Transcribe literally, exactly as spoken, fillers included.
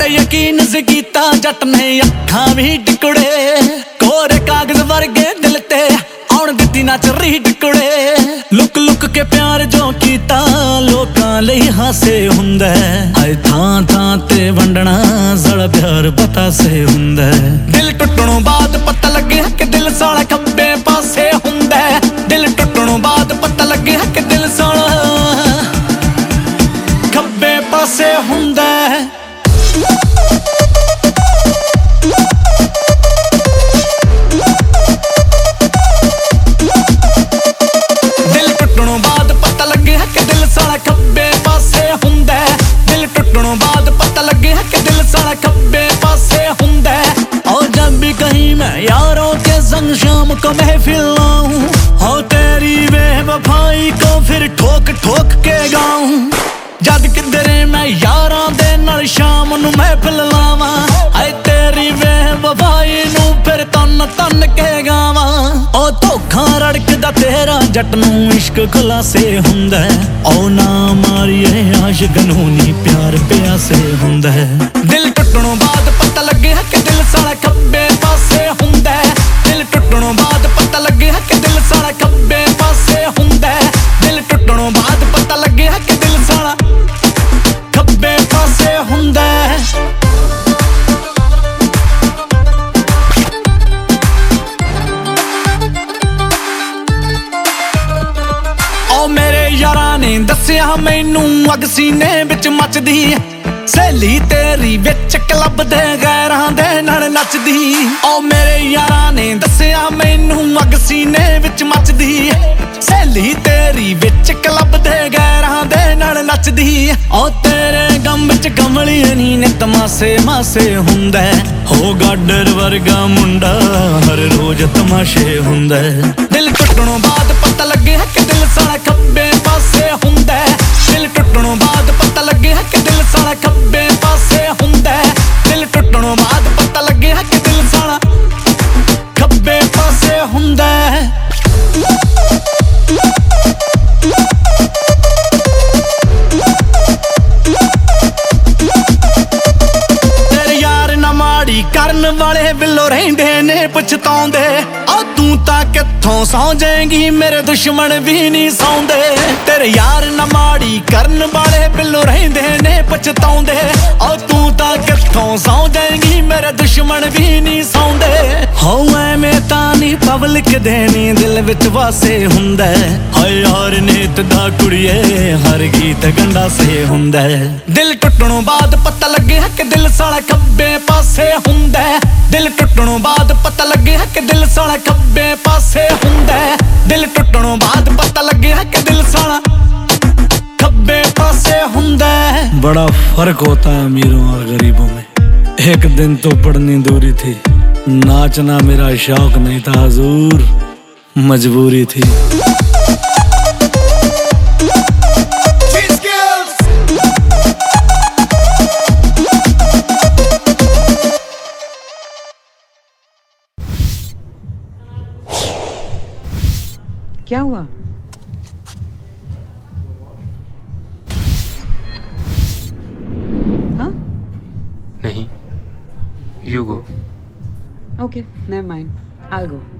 यकीन से कीता जट ने अखां भी टिकड़े कोरे कागज वर्गे दिल ते आउण दित्ती ना चरी टिकड़े लुक लुक के प्यार जो कीता लोकां लई हासे हुंदा हाय थां थां ते वंडना जड़ा प्यार पता से हुंदा दिल टुटणों बाद पता लगे कि दिल साला खब्बे पासे हुंदा दिल टुटणों बाद पता लगे कि दिल साला खब्बे पासे हुंदा यारों के संग शाम को महफिल लाऊं हो तेरी बेवफाई को फिर ठोक ठोक के गाऊं जद किधरे मैं यारां दे नाल शाम नूं महफिल लावां हाय तेरी बेवफाई नूं फिर तन तन के गावां ओ धोखा रड़कदा तेरा जट नूं इश्क खुलासे हुंदा ओ ना मारिए आशिक नूं नी प्यार प्यासे हुंदा दिल टुटणों बाद पता लगे कि दिल साला खब्बे पासे हुंदा दिल टुटणों बाद पता लगे कि दिल साला खब्बे पासे हुंदा दिल टुटणों बाद पता लगे कि दिल साला खब्बे पासे हुंदा ओ मेरे यारां ने दस्सिया मैनू अग सीने विच मचदी सहेली तेरी विच क्लब दे गैरां दे नाल नचदी ओ मेरे यारां ने दस्सिया मैनू अग सीने विच मचदी सहेली तेरी विच क्लब दे गैरां दे नाल नचदी ओ तेरे गम विच कमली नी ने तमाशे मासे हुंदा हो गाडर वर्गा मुंडा हर रोज तमाशे हुंदा दिल टुटणों बाद पता लगे कि दिल साला खब्बे पासे हुंदा दिल टुटणों बाद पता लगे कि दिल साला खब्बे पासे हुंदा दिल टुटणों बाद पता लगे कि दिल साला खब्बे पासे हुंदा तेरे यार ना माड़ी करन वाले बिल्लो रहिंदे ने पछताउंदे आ तू तां कित्थों सौ जाएगी मेरे दुश्मन भी नहीं सौंदे तेरे यार ना माड़ी करन वाले बिल्लो रहिंदे ने पछताउंदे आ तू तां कित्थों सौ जाएगी मेरे दुश्मन भी नहीं सौंदे हो ऐवें तां नी पब्लिक दे नी दिल विच वासे हुंदा हाय यार नीत दा कुड़िए हर गीत गंडा से हुंदा दिल टुटणों बाद पता लगे कि दिल साला खब्बे पासे हुंदा दिल टुटणों बाद पता लगे कि दिल साला खब्बे पासे हुंदा दिल टुटणों बाद पता लगे कि दिल साला खब्बे पासे हुंदा बड़ा फर्क होता है अमीरों और गरीबों में एक दिन तो पढ़नी दूरी थी नाचना मेरा शौक नहीं था हुजूर मजबूरी थी क्या हुआ? हाँ? नहीं, you go. Okay, never mind. I'll go.